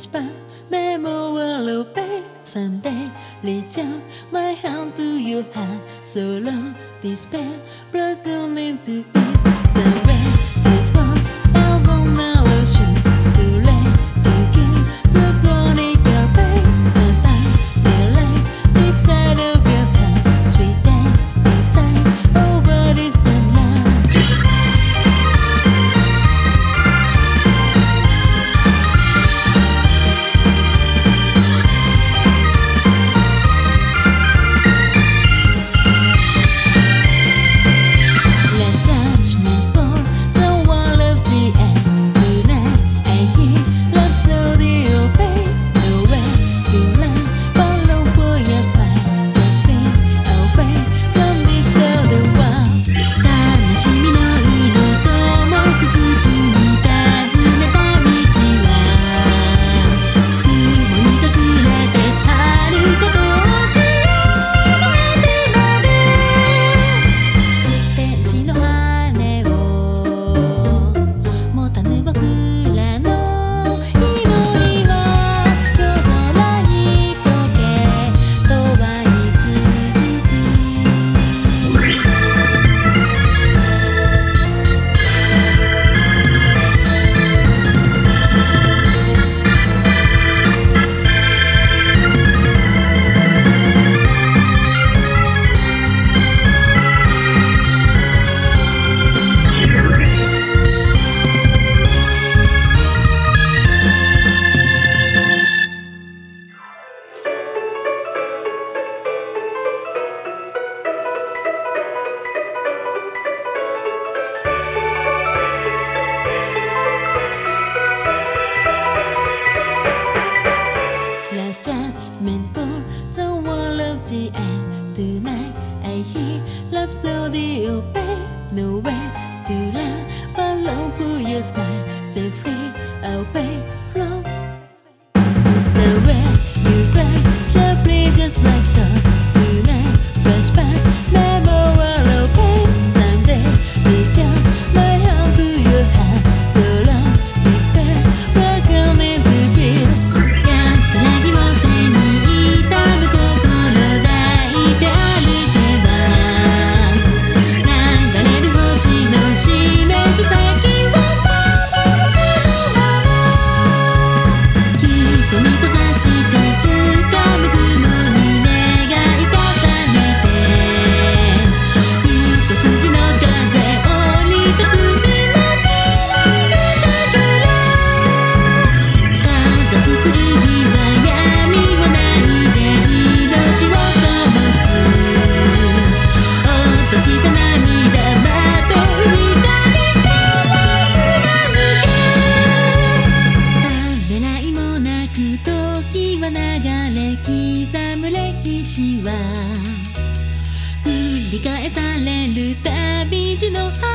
flashback memorial pain. Someday reach out my hand to your heart. So long despair broken into pieces. Somewhere this world has an illusion. Too late to give the chronicle pain. Sometimes delay deep side of your heart. Sweet day inside over this timeline. Judgment call the wall of the end. Tonight I hear rhapsody of pain. Nowhere to run but long for your smile. Set free away from the way you cry. Sharply just like so. Tonight flashback memorial of pain. Someday reach out my hand to your heart. So long despair broken into pieces. 安らぎを背に痛む心抱いて歩けば流れる星の示す先を幻のまま瞳閉ざして掴む雲に願い重ねて一筋の風降り立つ見守られたからかざす剣落とした涙まとう光貫けためらいもなく時は流れ刻む歴史は繰り返される旅路の